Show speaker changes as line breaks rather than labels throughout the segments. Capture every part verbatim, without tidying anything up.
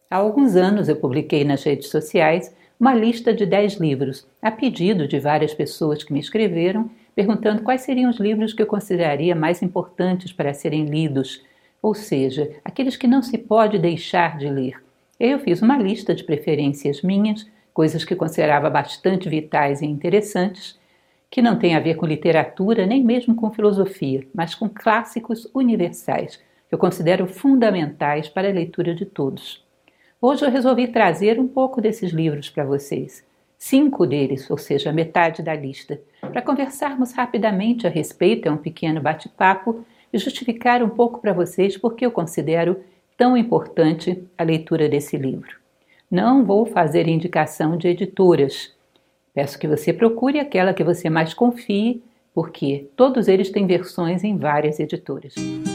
Há alguns anos eu publiquei nas redes sociais uma lista de dez livros, a pedido de várias pessoas que me escreveram, perguntando quais seriam os livros que eu consideraria mais importantes para serem lidos, ou seja, aqueles que não se pode deixar de ler. Eu fiz uma lista de preferências minhas, coisas que considerava bastante vitais e interessantes, que não tem a ver com literatura, nem mesmo com filosofia, mas com clássicos universais, que eu considero fundamentais para a leitura de todos. Hoje eu resolvi trazer um pouco desses livros para vocês, cinco deles, ou seja, metade da lista, para conversarmos rapidamente a respeito, é um pequeno bate-papo, e justificar um pouco para vocês porque eu considero tão importante a leitura desse livro. Não vou fazer indicação de editoras. Peço que você procure aquela que você mais confie, porque todos eles têm versões em várias editoras.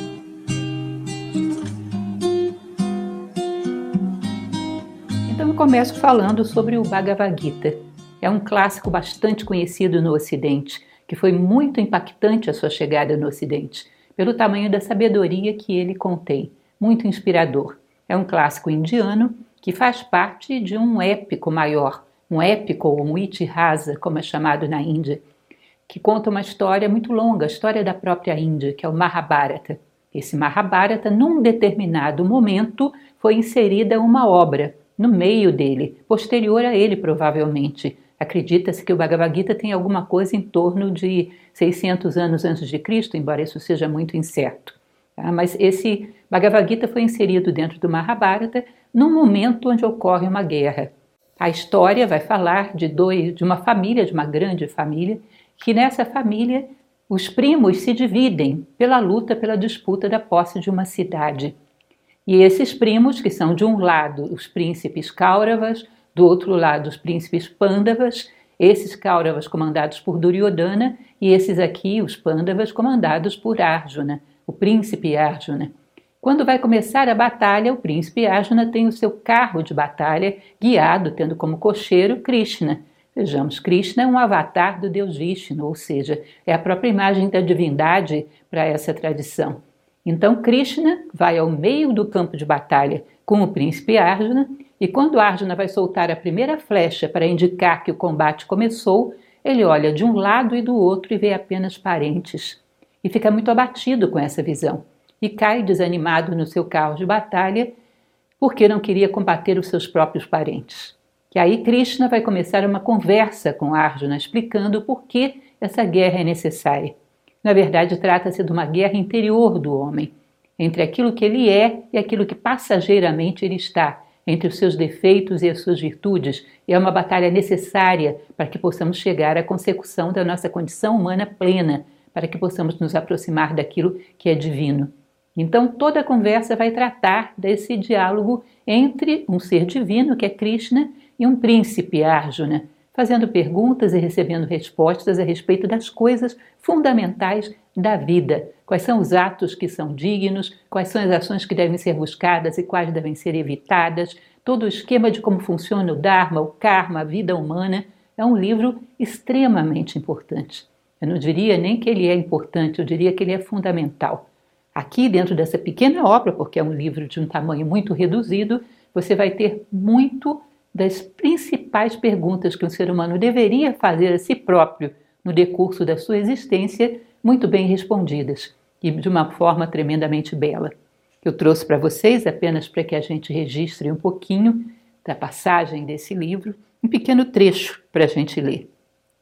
Então eu começo falando sobre o Bhagavad Gita. É um clássico bastante conhecido no Ocidente, que foi muito impactante a sua chegada no Ocidente, pelo tamanho da sabedoria que ele contém, muito inspirador. É um clássico indiano que faz parte de um épico maior, um épico ou um Itihasa, como é chamado na Índia, que conta uma história muito longa, a história da própria Índia, que é o Mahabharata. Esse Mahabharata, num determinado momento, foi inserida uma obra no meio dele, posterior a ele provavelmente. Acredita-se que o Bhagavad Gita tem alguma coisa em torno de seiscentos anos antes de Cristo, embora isso seja muito incerto. Tá? Mas esse Bhagavad Gita foi inserido dentro do Mahabharata num momento onde ocorre uma guerra. A história vai falar de, dois, de uma família, de uma grande família, que nessa família os primos se dividem pela luta, pela disputa da posse de uma cidade. E esses primos, que são de um lado os príncipes Kauravas, do outro lado os príncipes Pandavas, esses Kauravas comandados por Duryodhana e esses aqui, os Pandavas, comandados por Arjuna, o príncipe Arjuna. Quando vai começar a batalha, o príncipe Arjuna tem o seu carro de batalha guiado, tendo como cocheiro Krishna. Vejamos, Krishna é um avatar do deus Vishnu, ou seja, é a própria imagem da divindade para essa tradição. Então Krishna vai ao meio do campo de batalha com o príncipe Arjuna, e quando Arjuna vai soltar a primeira flecha para indicar que o combate começou, ele olha de um lado e do outro e vê apenas parentes. E fica muito abatido com essa visão. E cai desanimado no seu carro de batalha porque não queria combater os seus próprios parentes. E aí Krishna vai começar uma conversa com Arjuna, explicando por que essa guerra é necessária. Na verdade, trata-se de uma guerra interior do homem, entre aquilo que ele é e aquilo que passageiramente ele está, entre os seus defeitos e as suas virtudes. É uma batalha necessária para que possamos chegar à consecução da nossa condição humana plena, para que possamos nos aproximar daquilo que é divino. Então, toda a conversa vai tratar desse diálogo entre um ser divino, que é Krishna, e um príncipe, Arjuna, fazendo perguntas e recebendo respostas a respeito das coisas fundamentais da vida. Quais são os atos que são dignos, quais são as ações que devem ser buscadas e quais devem ser evitadas, todo o esquema de como funciona o Dharma, o Karma, a vida humana. É um livro extremamente importante. Eu não diria nem que ele é importante, eu diria que ele é fundamental. Aqui, dentro dessa pequena obra, porque é um livro de um tamanho muito reduzido, você vai ter muito das principais perguntas que um ser humano deveria fazer a si próprio no decurso da sua existência, muito bem respondidas e de uma forma tremendamente bela. Eu trouxe para vocês, apenas para que a gente registre um pouquinho da passagem desse livro, um pequeno trecho para a gente ler.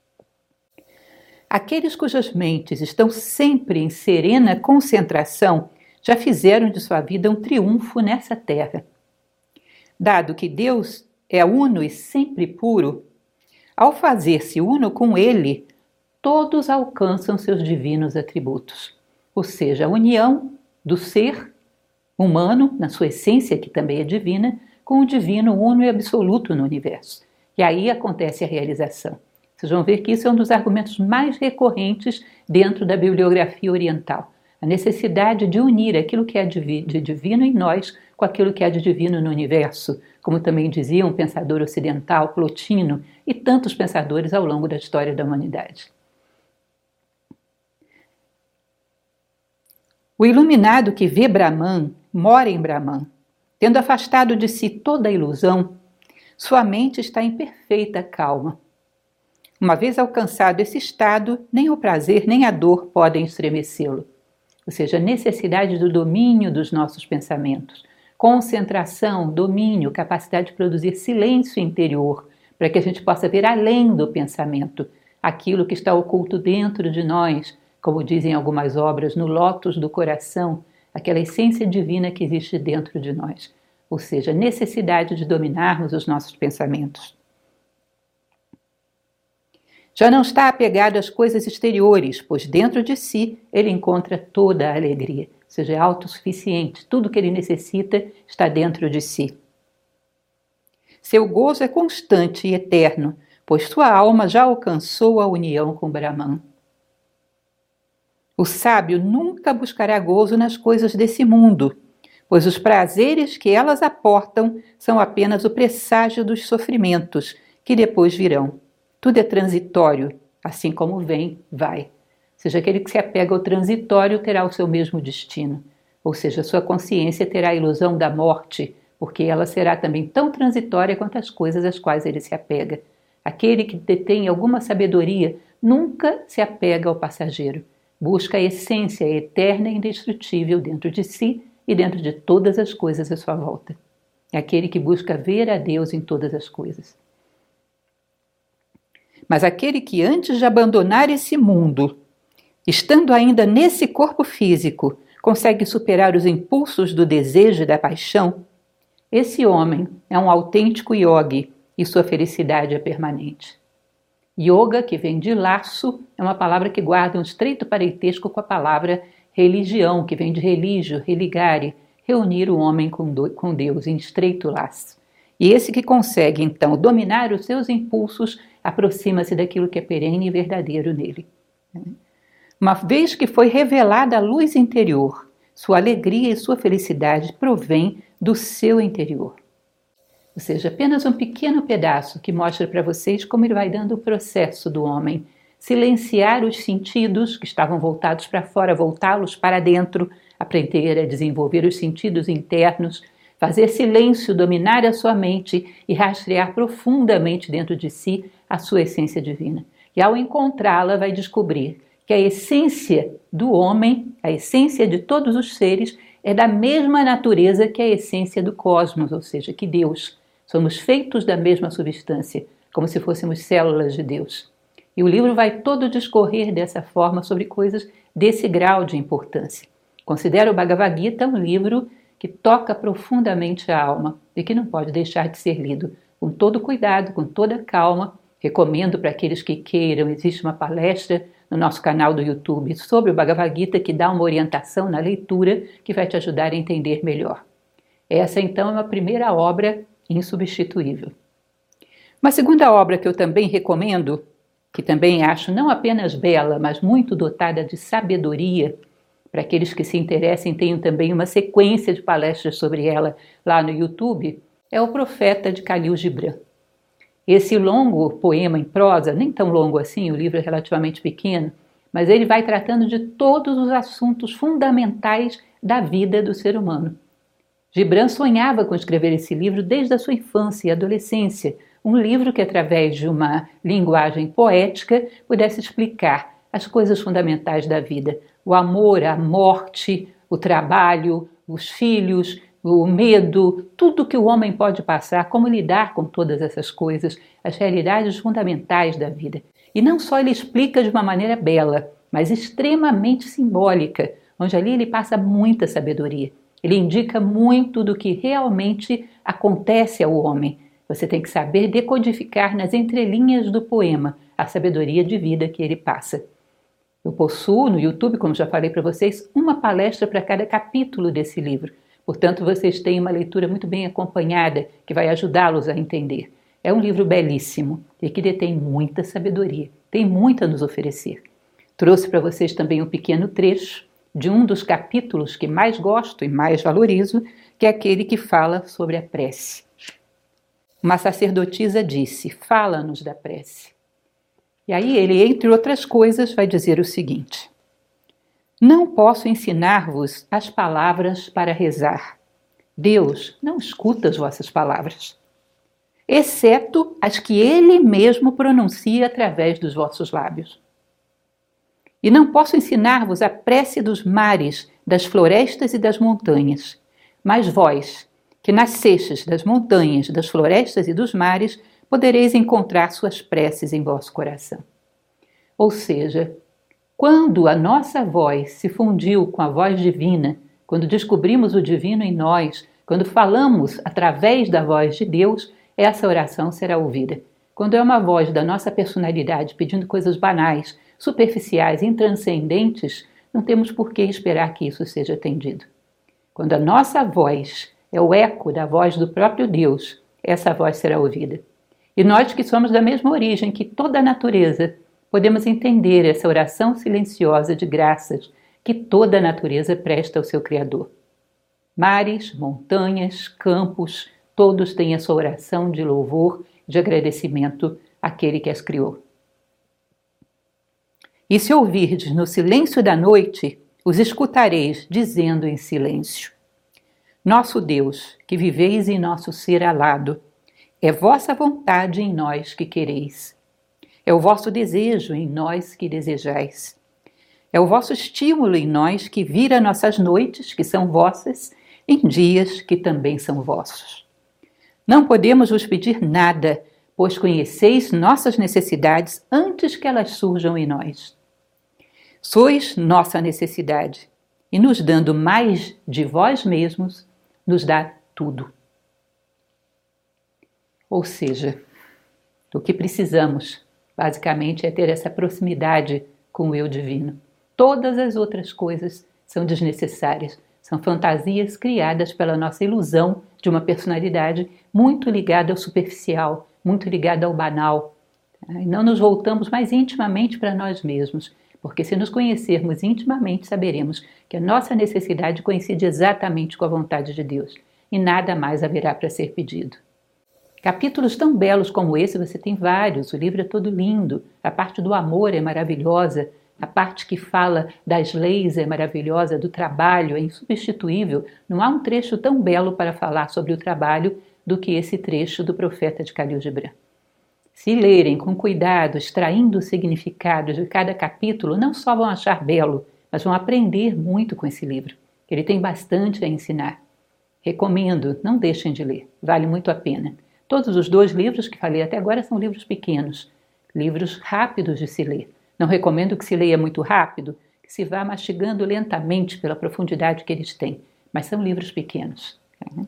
Aqueles cujas mentes estão sempre em serena concentração já fizeram de sua vida um triunfo nessa terra. Dado que Deus é uno e sempre puro, ao fazer-se uno com Ele, todos alcançam seus divinos atributos, ou seja, a união do ser humano, na sua essência, que também é divina, com o divino uno e absoluto no universo. E aí acontece a realização. Vocês vão ver que isso é um dos argumentos mais recorrentes dentro da bibliografia oriental. A necessidade de unir aquilo que é de divino em nós com aquilo que é de divino no universo, como também dizia um pensador ocidental, Plotino, e tantos pensadores ao longo da história da humanidade. O iluminado que vê Brahman mora em Brahman. Tendo afastado de si toda a ilusão, sua mente está em perfeita calma. Uma vez alcançado esse estado, nem o prazer nem a dor podem estremecê-lo. Ou seja, a necessidade do domínio dos nossos pensamentos, concentração, domínio, capacidade de produzir silêncio interior, para que a gente possa ver além do pensamento, aquilo que está oculto dentro de nós, como dizem algumas obras, no lótus do coração, aquela essência divina que existe dentro de nós. Ou seja, a necessidade de dominarmos os nossos pensamentos. Já não está apegado às coisas exteriores, pois dentro de si ele encontra toda a alegria, ou seja, é autossuficiente, tudo que ele necessita está dentro de si. Seu gozo é constante e eterno, pois sua alma já alcançou a união com Brahman. O sábio nunca buscará gozo nas coisas desse mundo, pois os prazeres que elas aportam são apenas o presságio dos sofrimentos que depois virão. Tudo é transitório, assim como vem, vai. Ou seja, aquele que se apega ao transitório terá o seu mesmo destino. Ou seja, sua consciência terá a ilusão da morte, porque ela será também tão transitória quanto as coisas às quais ele se apega. Aquele que detém alguma sabedoria nunca se apega ao passageiro. Busca a essência eterna e indestrutível dentro de si e dentro de todas as coisas à sua volta. É aquele que busca ver a Deus em todas as coisas. Mas aquele que antes de abandonar esse mundo, estando ainda nesse corpo físico, consegue superar os impulsos do desejo e da paixão, esse homem é um autêntico yogi e sua felicidade é permanente. Yoga, que vem de laço, é uma palavra que guarda um estreito parentesco com a palavra religião, que vem de religio, religare, reunir o homem com Deus em estreito laço. E esse que consegue, então, dominar os seus impulsos, aproxima-se daquilo que é perene e verdadeiro nele. Uma vez que foi revelada a luz interior, sua alegria e sua felicidade provém do seu interior. Ou seja, apenas um pequeno pedaço que mostra para vocês como ele vai dando o processo do homem. Silenciar os sentidos que estavam voltados para fora, voltá-los para dentro, aprender a desenvolver os sentidos internos, fazer silêncio, dominar a sua mente e rastrear profundamente dentro de si a sua essência divina. E ao encontrá-la, vai descobrir que a essência do homem, a essência de todos os seres, é da mesma natureza que a essência do cosmos, ou seja, que Deus. Somos feitos da mesma substância, como se fôssemos células de Deus. E o livro vai todo discorrer dessa forma sobre coisas desse grau de importância. Considero o Bhagavad Gita um livro que toca profundamente a alma e que não pode deixar de ser lido com todo cuidado, com toda calma. Recomendo para aqueles que queiram, existe uma palestra no nosso canal do YouTube sobre o Bhagavad Gita que dá uma orientação na leitura que vai te ajudar a entender melhor. Essa então é uma primeira obra insubstituível. Uma segunda obra que eu também recomendo, que também acho não apenas bela, mas muito dotada de sabedoria, para aqueles que se interessem, tenho também uma sequência de palestras sobre ela lá no YouTube, é O Profeta de Khalil Gibran. Esse longo poema em prosa, nem tão longo assim, o livro é relativamente pequeno, mas ele vai tratando de todos os assuntos fundamentais da vida do ser humano. Gibran sonhava com escrever esse livro desde a sua infância e adolescência, um livro que, através de uma linguagem poética, pudesse explicar as coisas fundamentais da vida, o amor, a morte, o trabalho, os filhos, o medo, tudo que o homem pode passar, como lidar com todas essas coisas, as realidades fundamentais da vida. E não só ele explica de uma maneira bela, mas extremamente simbólica, onde ali ele passa muita sabedoria. Ele indica muito do que realmente acontece ao homem. Você tem que saber decodificar nas entrelinhas do poema a sabedoria de vida que ele passa. Eu possuo no YouTube, como já falei para vocês, uma palestra para cada capítulo desse livro. Portanto, vocês têm uma leitura muito bem acompanhada que vai ajudá-los a entender. É um livro belíssimo e que detém muita sabedoria, tem muito a nos oferecer. Trouxe para vocês também um pequeno trecho de um dos capítulos que mais gosto e mais valorizo, que é aquele que fala sobre a prece. Uma sacerdotisa disse: fala-nos da prece. E aí ele, entre outras coisas, vai dizer o seguinte: não posso ensinar-vos as palavras para rezar, Deus não escuta as vossas palavras, exceto as que Ele mesmo pronuncia através dos vossos lábios. E não posso ensinar-vos a prece dos mares, das florestas e das montanhas, mas vós, que nascestes das montanhas, das florestas e dos mares, podereis encontrar suas preces em vosso coração. Ou seja, quando a nossa voz se fundiu com a voz divina, quando descobrimos o divino em nós, quando falamos através da voz de Deus, essa oração será ouvida. Quando é uma voz da nossa personalidade pedindo coisas banais, superficiais, intranscendentes, não temos por que esperar que isso seja atendido. Quando a nossa voz é o eco da voz do próprio Deus, essa voz será ouvida. E nós que somos da mesma origem que toda a natureza, podemos entender essa oração silenciosa de graças que toda a natureza presta ao seu Criador. Mares, montanhas, campos, todos têm a sua oração de louvor, de agradecimento àquele que as criou. E se ouvirdes no silêncio da noite, os escutareis dizendo em silêncio: Nosso Deus, que viveis em nosso ser alado, é vossa vontade em nós que quereis. É o vosso desejo em nós que desejais. É o vosso estímulo em nós que vira nossas noites, que são vossas, em dias que também são vossos. Não podemos vos pedir nada, pois conheceis nossas necessidades antes que elas surjam em nós. Sois nossa necessidade, e nos dando mais de vós mesmos, nos dá tudo. Ou seja, o que precisamos, basicamente, é ter essa proximidade com o eu divino. Todas as outras coisas são desnecessárias, são fantasias criadas pela nossa ilusão de uma personalidade muito ligada ao superficial, muito ligada ao banal. E não nos voltamos mais intimamente para nós mesmos, porque se nos conhecermos intimamente, saberemos que a nossa necessidade coincide exatamente com a vontade de Deus, e nada mais haverá para ser pedido. Capítulos tão belos como esse você tem vários, o livro é todo lindo, a parte do amor é maravilhosa, a parte que fala das leis é maravilhosa, do trabalho é insubstituível. Não há um trecho tão belo para falar sobre o trabalho do que esse trecho do profeta de Khalil Gibran. Se lerem com cuidado, extraindo o significado de cada capítulo, não só vão achar belo, mas vão aprender muito com esse livro. Ele tem bastante a ensinar. Recomendo, não deixem de ler, vale muito a pena. Todos os dois livros que falei até agora são livros pequenos, livros rápidos de se ler. Não recomendo que se leia muito rápido, que se vá mastigando lentamente pela profundidade que eles têm, mas são livros pequenos. O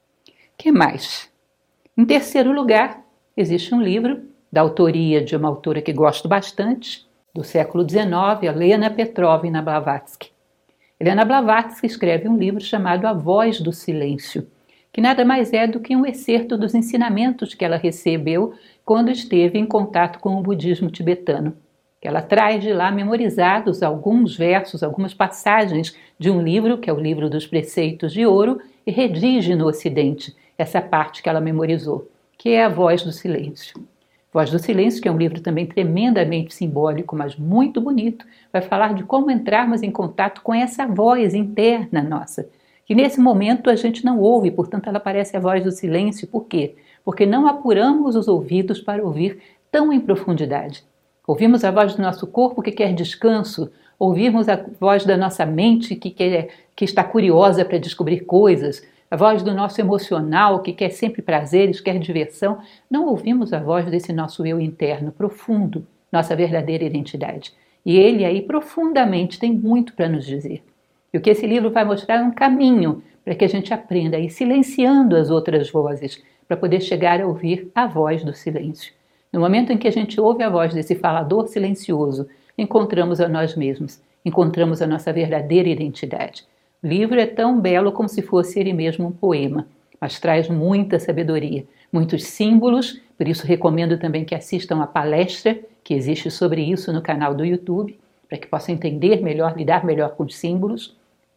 que mais? Em terceiro lugar, existe um livro da autoria de uma autora que gosto bastante, do século dezenove, Elena Petrovna Blavatsky. Elena Blavatsky escreve um livro chamado A Voz do Silêncio, que nada mais é do que um excerto dos ensinamentos que ela recebeu quando esteve em contato com o budismo tibetano. Ela traz de lá memorizados alguns versos, algumas passagens de um livro, que é o livro dos Preceitos de Ouro, e redige no Ocidente essa parte que ela memorizou, que é A Voz do Silêncio. Voz do Silêncio, que é um livro também tremendamente simbólico, mas muito bonito, vai falar de como entrarmos em contato com essa voz interna nossa, que nesse momento a gente não ouve, portanto ela parece a voz do silêncio. Por quê? Porque não apuramos os ouvidos para ouvir tão em profundidade. Ouvimos a voz do nosso corpo que quer descanso, ouvimos a voz da nossa mente que, quer, que está curiosa para descobrir coisas, a voz do nosso emocional que quer sempre prazeres, quer diversão. Não ouvimos a voz desse nosso eu interno, profundo, nossa verdadeira identidade. E ele aí profundamente tem muito para nos dizer. E o que esse livro vai mostrar é um caminho para que a gente aprenda a ir silenciando as outras vozes, para poder chegar a ouvir a voz do silêncio. No momento em que a gente ouve a voz desse falador silencioso, encontramos a nós mesmos, encontramos a nossa verdadeira identidade. O livro é tão belo como se fosse ele mesmo um poema, mas traz muita sabedoria, muitos símbolos, por isso recomendo também que assistam a palestra que existe sobre isso no canal do YouTube, para que possam entender melhor, lidar melhor com os símbolos,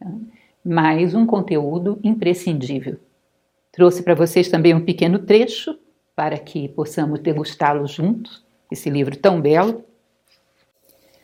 mas um conteúdo imprescindível. Trouxe para vocês também um pequeno trecho, para que possamos degustá-lo juntos, esse livro tão belo.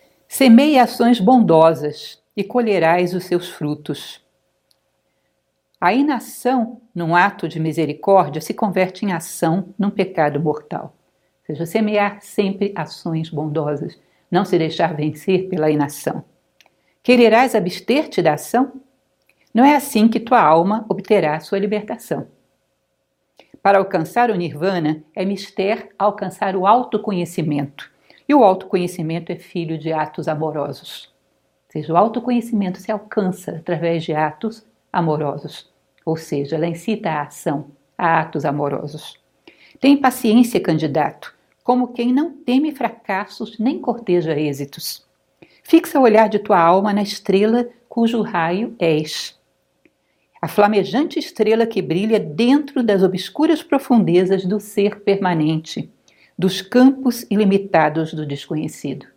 Semeie ações bondosas e colherás os seus frutos. A inação, num ato de misericórdia, se converte em ação num pecado mortal. Ou seja, semear sempre ações bondosas, não se deixar vencer pela inação. Quererás abster-te da ação? Não é assim que tua alma obterá sua libertação. Para alcançar o nirvana, é mister alcançar o autoconhecimento. E o autoconhecimento é filho de atos amorosos. Ou seja, o autoconhecimento se alcança através de atos amorosos. Ou seja, ela incita a ação, a atos amorosos. Tem paciência, candidato, como quem não teme fracassos nem corteja êxitos. Fixa o olhar de tua alma na estrela cujo raio és. A flamejante estrela que brilha dentro das obscuras profundezas do ser permanente, dos campos ilimitados do desconhecido.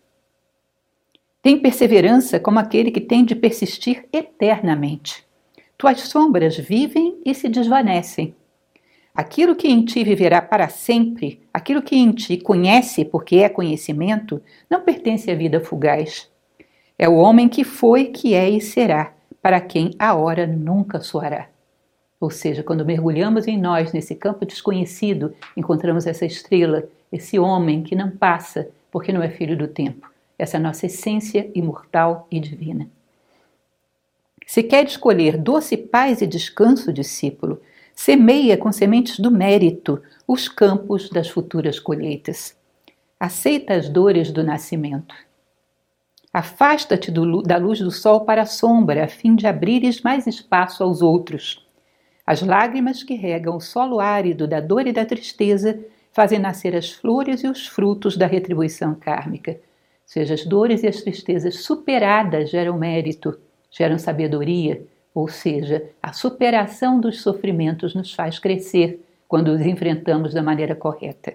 Tem perseverança como aquele que tem de persistir eternamente. Tuas sombras vivem e se desvanecem. Aquilo que em ti viverá para sempre, aquilo que em ti conhece porque é conhecimento, não pertence à vida fugaz. É o homem que foi, que é e será, para quem a hora nunca soará. Ou seja, quando mergulhamos em nós, nesse campo desconhecido, encontramos essa estrela, esse homem que não passa, porque não é filho do tempo, essa nossa essência imortal e divina. Se quer escolher doce paz e descanso, discípulo, semeia com sementes do mérito os campos das futuras colheitas. Aceita as dores do nascimento. Afasta-te do, da luz do sol para a sombra, a fim de abrires mais espaço aos outros. As lágrimas que regam o solo árido da dor e da tristeza fazem nascer as flores e os frutos da retribuição kármica. Ou seja, as dores e as tristezas superadas geram mérito, geram sabedoria, ou seja, a superação dos sofrimentos nos faz crescer quando os enfrentamos da maneira correta.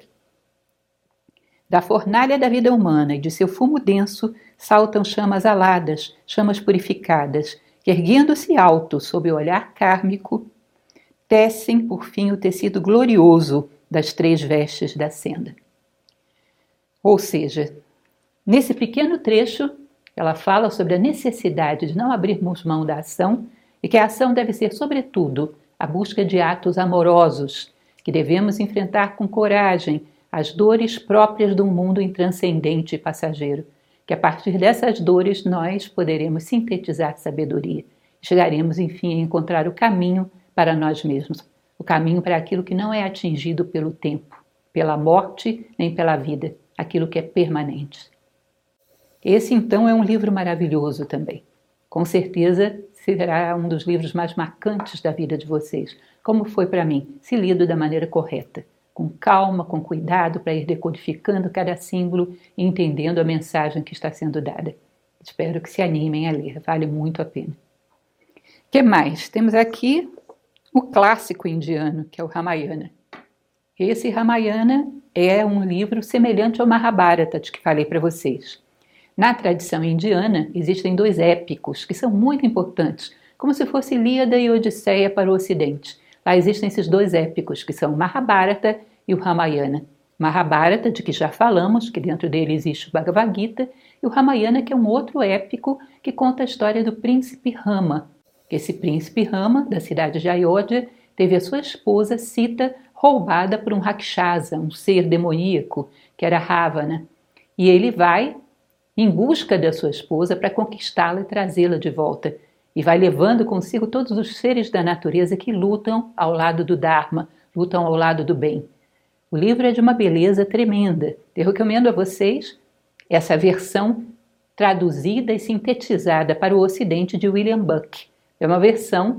Da fornalha da vida humana e de seu fumo denso saltam chamas aladas, chamas purificadas, que erguendo-se alto sob o olhar kármico, tecem por fim o tecido glorioso das três vestes da senda. Ou seja, nesse pequeno trecho, ela fala sobre a necessidade de não abrirmos mão da ação e que a ação deve ser, sobretudo, a busca de atos amorosos, que devemos enfrentar com coragem as dores próprias de um mundo intranscendente e passageiro, que a partir dessas dores nós poderemos sintetizar sabedoria. Chegaremos, enfim, a encontrar o caminho para nós mesmos, o caminho para aquilo que não é atingido pelo tempo, pela morte nem pela vida, aquilo que é permanente. Esse, então, é um livro maravilhoso também. Com certeza será um dos livros mais marcantes da vida de vocês, como foi para mim, se lido da maneira correta, com calma, com cuidado, para ir decodificando cada símbolo e entendendo a mensagem que está sendo dada. Espero que se animem a ler, vale muito a pena. O que mais? Temos aqui o clássico indiano, que é o Ramayana. Esse Ramayana é um livro semelhante ao Mahabharata, de que falei para vocês. Na tradição indiana, existem dois épicos que são muito importantes, como se fosse Ilíada e Odisseia para o Ocidente. Lá existem esses dois épicos, que são o Mahabharata e o Ramayana. Mahabharata, de que já falamos, que dentro dele existe o Bhagavad Gita, e o Ramayana, que é um outro épico que conta a história do príncipe Rama. Esse príncipe Rama, da cidade de Ayodhya, teve a sua esposa Sita roubada por um Rakshasa, um ser demoníaco, que era Ravana. E ele vai em busca da sua esposa para conquistá-la e trazê-la de volta. E vai levando consigo todos os seres da natureza que lutam ao lado do Dharma, lutam ao lado do bem. O livro é de uma beleza tremenda. Eu recomendo a vocês essa versão traduzida e sintetizada para o Ocidente de William Buck. É uma versão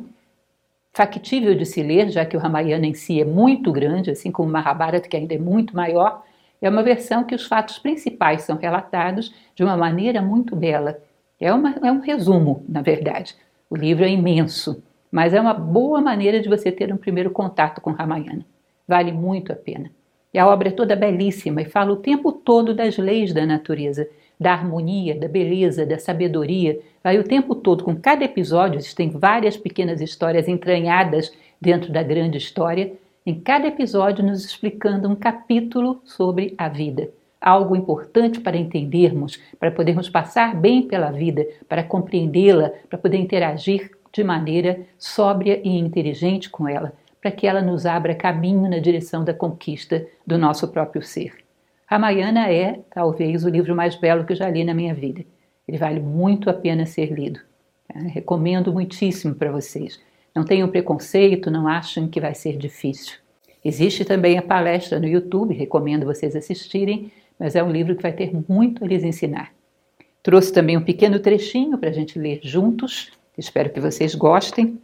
factível de se ler, já que o Ramayana em si é muito grande, assim como o Mahabharata, que ainda é muito maior. É uma versão que os fatos principais são relatados de uma maneira muito bela. É, uma, é um resumo, na verdade. O livro é imenso, mas é uma boa maneira de você ter um primeiro contato com Ramayana. Vale muito a pena. E a obra é toda belíssima e fala o tempo todo das leis da natureza, da harmonia, da beleza, da sabedoria. Vai o tempo todo, com cada episódio, existem várias pequenas histórias entranhadas dentro da grande história, em cada episódio nos explicando um capítulo sobre a vida. Algo importante para entendermos, para podermos passar bem pela vida, para compreendê-la, para poder interagir de maneira sóbria e inteligente com ela, para que ela nos abra caminho na direção da conquista do nosso próprio ser. Ramayana é, talvez, o livro mais belo que eu já li na minha vida. Ele vale muito a pena ser lido. Eu recomendo muitíssimo para vocês. Não tenham preconceito, não achem que vai ser difícil. Existe também a palestra no YouTube, recomendo vocês assistirem, mas é um livro que vai ter muito a lhes ensinar. Trouxe também um pequeno trechinho para a gente ler juntos, espero que vocês gostem.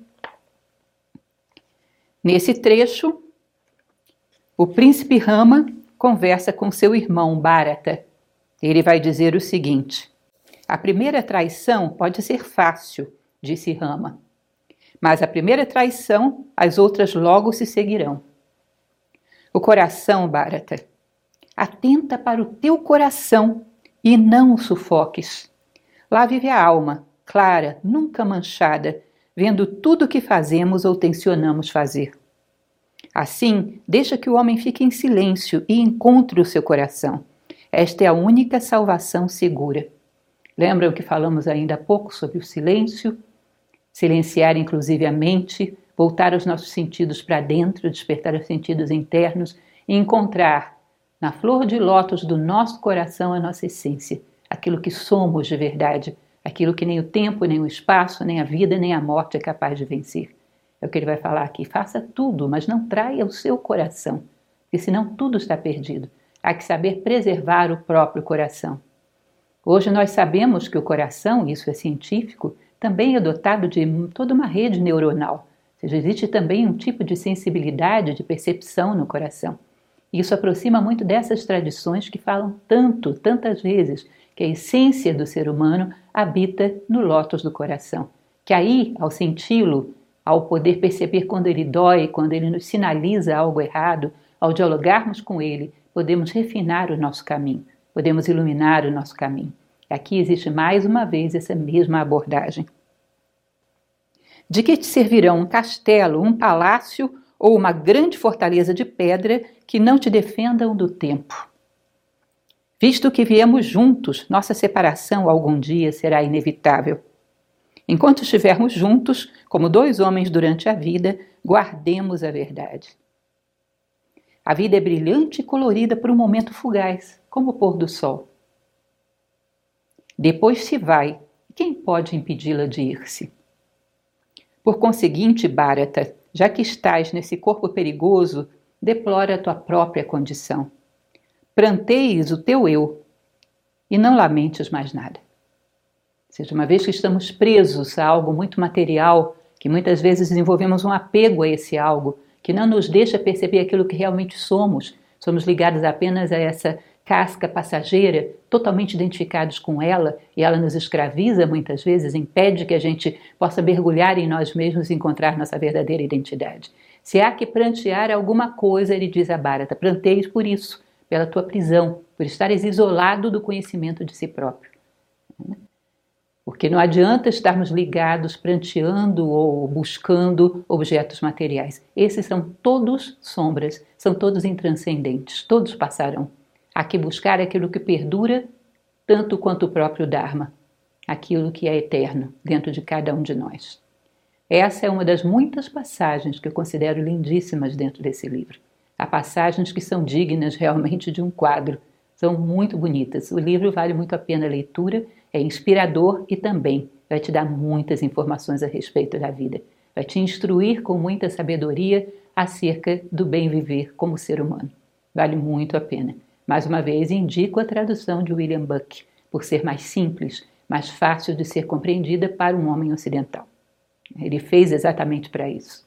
Nesse trecho, o príncipe Rama conversa com seu irmão Bharata. Ele vai dizer o seguinte: a primeira traição pode ser fácil, disse Rama, mas a primeira traição, as outras logo se seguirão. O coração, Bharata, atenta para o teu coração e não o sufoques. Lá vive a alma, clara, nunca manchada, vendo tudo o que fazemos ou tencionamos fazer. Assim, deixa que o homem fique em silêncio e encontre o seu coração. Esta é a única salvação segura. Lembram que falamos ainda há pouco sobre o silêncio? Silenciar inclusive a mente, voltar os nossos sentidos para dentro, despertar os sentidos internos e encontrar na flor de lótus do nosso coração a nossa essência, aquilo que somos de verdade, aquilo que nem o tempo, nem o espaço, nem a vida, nem a morte é capaz de vencer. É o que ele vai falar aqui. Faça tudo, mas não traia o seu coração, porque senão tudo está perdido. Há que saber preservar o próprio coração. Hoje nós sabemos que o coração, isso é científico, também é dotado de toda uma rede neuronal. Ou seja, existe também um tipo de sensibilidade, de percepção no coração. Isso aproxima muito dessas tradições que falam tanto, tantas vezes, que a essência do ser humano habita no lótus do coração. Que aí, ao senti-lo, ao poder perceber quando ele dói, quando ele nos sinaliza algo errado, ao dialogarmos com ele, podemos refinar o nosso caminho, podemos iluminar o nosso caminho. Aqui existe mais uma vez essa mesma abordagem. De que te servirão um castelo, um palácio ou uma grande fortaleza de pedra que não te defendam do tempo? Visto que viemos juntos, nossa separação algum dia será inevitável. Enquanto estivermos juntos, como dois homens durante a vida, guardemos a verdade. A vida é brilhante e colorida por um momento fugaz, como o pôr do sol. Depois se vai, quem pode impedi-la de ir-se? Por conseguinte, Bharata, já que estás nesse corpo perigoso, deplora a tua própria condição. Pranteies o teu eu e não lamentes mais nada. Ou seja, uma vez que estamos presos a algo muito material, que muitas vezes desenvolvemos um apego a esse algo, que não nos deixa perceber aquilo que realmente somos, somos ligados apenas a essa casca passageira, totalmente identificados com ela, e ela nos escraviza muitas vezes, impede que a gente possa mergulhar em nós mesmos e encontrar nossa verdadeira identidade. Se há que prantear alguma coisa, ele diz a Bharata, pranteies por isso, pela tua prisão, por estares isolado do conhecimento de si próprio. Porque não adianta estarmos ligados, pranteando ou buscando objetos materiais. Esses são todos sombras, são todos intranscendentes, todos passarão. Há que buscar aquilo que perdura, tanto quanto o próprio Dharma, aquilo que é eterno dentro de cada um de nós. Essa é uma das muitas passagens que eu considero lindíssimas dentro desse livro. Há passagens que são dignas realmente de um quadro, são muito bonitas. O livro vale muito a pena a leitura, é inspirador e também vai te dar muitas informações a respeito da vida. Vai te instruir com muita sabedoria acerca do bem viver como ser humano. Vale muito a pena. Mais uma vez, indico a tradução de William Buck, por ser mais simples, mais fácil de ser compreendida para um homem ocidental. Ele fez exatamente para isso.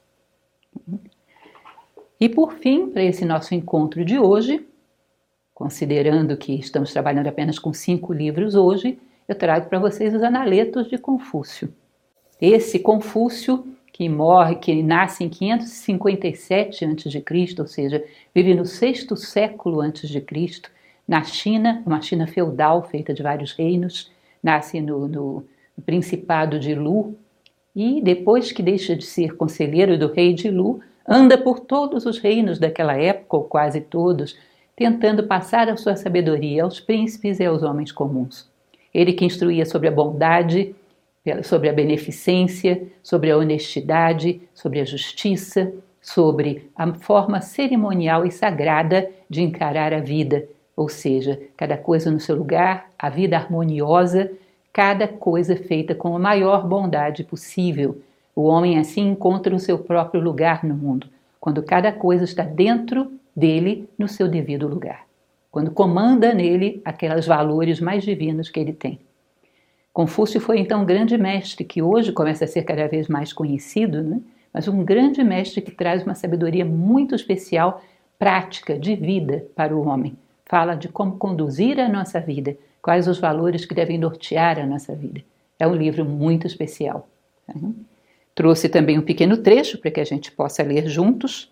E por fim, para esse nosso encontro de hoje, considerando que estamos trabalhando apenas com cinco livros hoje, eu trago para vocês os Analetos de Confúcio. Esse Confúcio, que morre, que nasce em quinhentos e cinquenta e sete antes de Cristo, ou seja, vive no sexto século antes de Cristo, na China, uma China feudal feita de vários reinos, nasce no, no, no Principado de Lu, e depois que deixa de ser conselheiro do rei de Lu, anda por todos os reinos daquela época, ou quase todos, tentando passar a sua sabedoria aos príncipes e aos homens comuns. Ele que instruía sobre a bondade, sobre a beneficência, sobre a honestidade, sobre a justiça, sobre a forma cerimonial e sagrada de encarar a vida, ou seja, cada coisa no seu lugar, a vida harmoniosa, cada coisa feita com a maior bondade possível. O homem assim encontra o seu próprio lugar no mundo, quando cada coisa está dentro dele no seu devido lugar, quando comanda nele aqueles valores mais divinos que ele tem. Confúcio foi então um grande mestre que hoje começa a ser cada vez mais conhecido, né? Mas um grande mestre que traz uma sabedoria muito especial, prática, de vida para o homem. Fala de como conduzir a nossa vida, quais os valores que devem nortear a nossa vida. É um livro muito especial. Uhum. Trouxe também um pequeno trecho para que a gente possa ler juntos.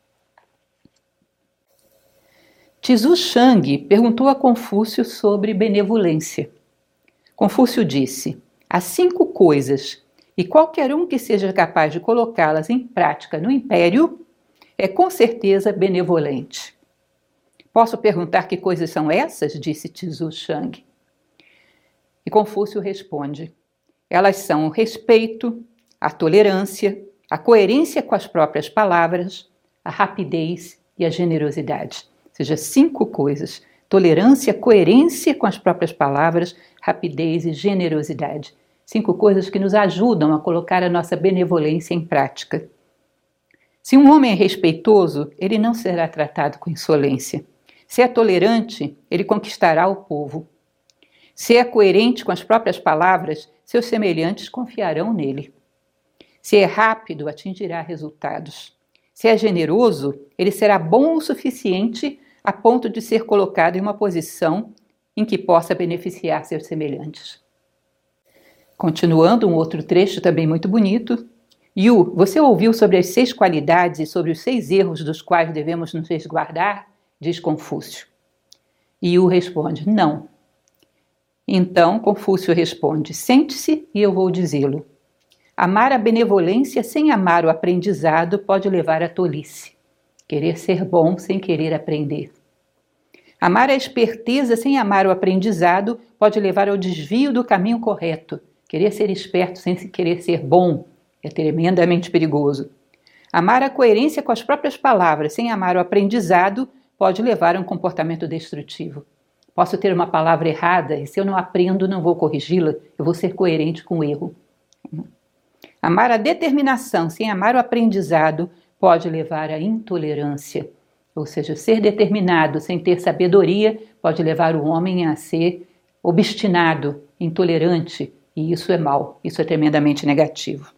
Tzu Chang perguntou a Confúcio sobre benevolência. Confúcio disse: há cinco coisas, e qualquer um que seja capaz de colocá-las em prática no império é com certeza benevolente. Posso perguntar que coisas são essas? Disse Tzu Chang. E Confúcio responde: elas são o respeito, a tolerância, a coerência com as próprias palavras, a rapidez e a generosidade. Ou seja, cinco coisas: tolerância, coerência com as próprias palavras, rapidez e generosidade. Cinco coisas que nos ajudam a colocar a nossa benevolência em prática. Se um homem é respeitoso, ele não será tratado com insolência. Se é tolerante, ele conquistará o povo. Se é coerente com as próprias palavras, seus semelhantes confiarão nele. Se é rápido, atingirá resultados. Se é generoso, ele será bom o suficiente a ponto de ser colocado em uma posição em que possa beneficiar seus semelhantes. Continuando, um outro trecho também muito bonito. Yu, você ouviu sobre as seis qualidades e sobre os seis erros dos quais devemos nos resguardar? Diz Confúcio. E Yu responde: não. Então Confúcio responde: sente-se e eu vou dizê-lo. Amar a benevolência sem amar o aprendizado pode levar à tolice. Querer ser bom sem querer aprender. Amar a esperteza sem amar o aprendizado pode levar ao desvio do caminho correto. Querer ser esperto sem querer ser bom é tremendamente perigoso. Amar a coerência com as próprias palavras sem amar o aprendizado pode levar a um comportamento destrutivo. Posso ter uma palavra errada e se eu não aprendo, não vou corrigi-la, eu vou ser coerente com o erro. Amar a determinação sem amar o aprendizado pode levar à intolerância. Ou seja, ser determinado sem ter sabedoria pode levar o homem a ser obstinado, intolerante, e isso é mal, isso é tremendamente negativo.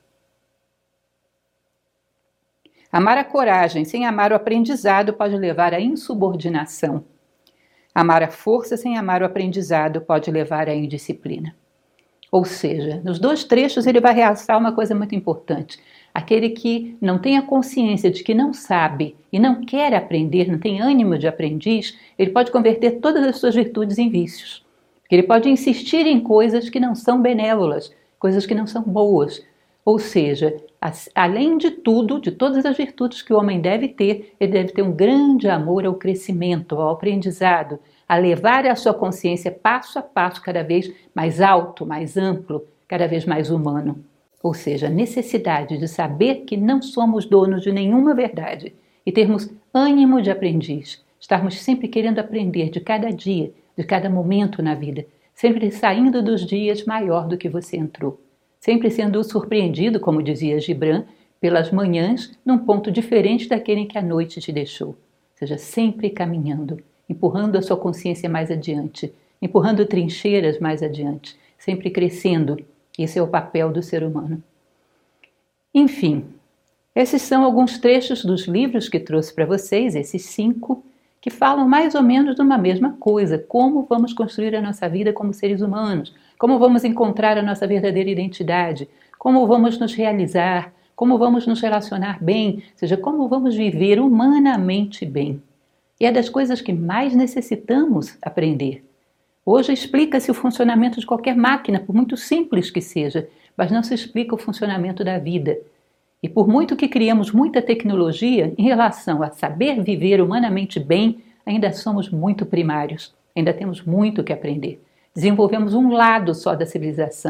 Amar a coragem sem amar o aprendizado pode levar à insubordinação. Amar a força sem amar o aprendizado pode levar à indisciplina. Ou seja, nos dois trechos ele vai realçar uma coisa muito importante. Aquele que não tem a consciência de que não sabe e não quer aprender, não tem ânimo de aprendiz, ele pode converter todas as suas virtudes em vícios. Ele pode insistir em coisas que não são benévolas, coisas que não são boas. Ou seja, além de tudo, de todas as virtudes que o homem deve ter, ele deve ter um grande amor ao crescimento, ao aprendizado, a levar a sua consciência passo a passo cada vez mais alto, mais amplo, cada vez mais humano. Ou seja, a necessidade de saber que não somos donos de nenhuma verdade e termos ânimo de aprendiz, estarmos sempre querendo aprender de cada dia, de cada momento na vida, sempre saindo dos dias maior do que você entrou, sempre sendo surpreendido, como dizia Gibran, pelas manhãs num ponto diferente daquele em que a noite te deixou. Ou seja, sempre caminhando, empurrando a sua consciência mais adiante, empurrando trincheiras mais adiante, sempre crescendo. Esse é o papel do ser humano. Enfim, esses são alguns trechos dos livros que trouxe para vocês, esses cinco, que falam mais ou menos de uma mesma coisa, como vamos construir a nossa vida como seres humanos, como vamos encontrar a nossa verdadeira identidade, como vamos nos realizar, como vamos nos relacionar bem, ou seja, como vamos viver humanamente bem. E é das coisas que mais necessitamos aprender. Hoje explica-se o funcionamento de qualquer máquina, por muito simples que seja, mas não se explica o funcionamento da vida. E por muito que criamos muita tecnologia, em relação a saber viver humanamente bem, ainda somos muito primários, ainda temos muito que aprender. Desenvolvemos um lado só da civilização,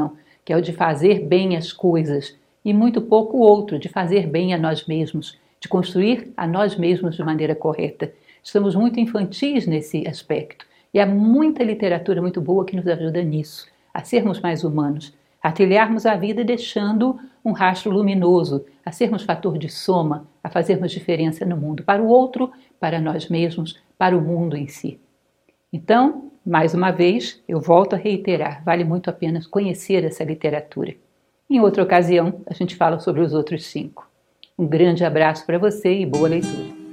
que é o de fazer bem as coisas, e muito pouco o outro, de fazer bem a nós mesmos, de construir a nós mesmos de maneira correta. Estamos muito infantis nesse aspecto, e há muita literatura muito boa que nos ajuda nisso, a sermos mais humanos, a trilharmos a vida deixando um rastro luminoso, a sermos fator de soma, a fazermos diferença no mundo, para o outro, para nós mesmos, para o mundo em si. Então, mais uma vez, eu volto a reiterar, vale muito a pena conhecer essa literatura. Em outra ocasião, a gente fala sobre os outros cinco. Um grande abraço para você e boa leitura.